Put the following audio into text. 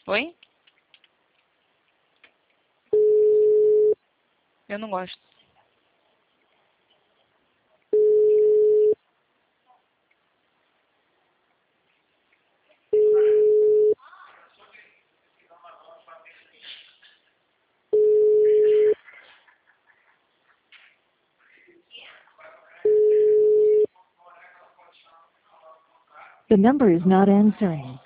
Oi? Eu não gosto. The number is not answering.